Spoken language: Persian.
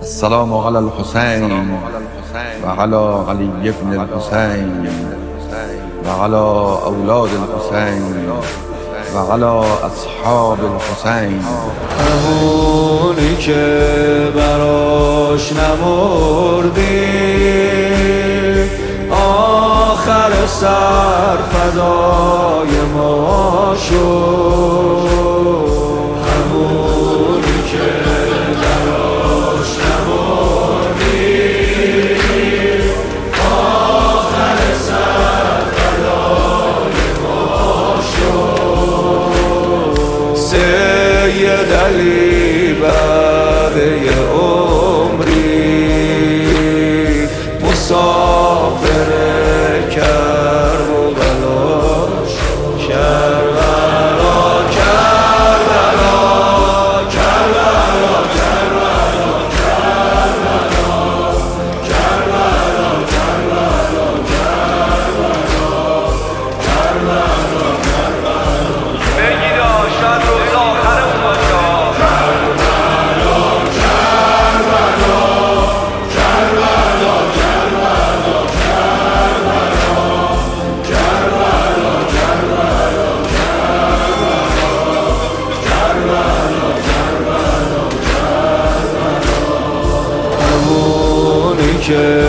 السلام على الحسين وعلى علي بن الحسين وعلى أولاد الحسين وعلى أصحاب الحسين. همونی که براش نمردی آخر سر فدای ما شد. همونی که براش نمردی آخر سر فدای ما شد. سید علی بعد یه عمری مسافر کربلاش کربلا کربلا کربلا کربلا کربلا کربلا کربلا کربلا بگید شاید روز آخرمون باشه. همونی که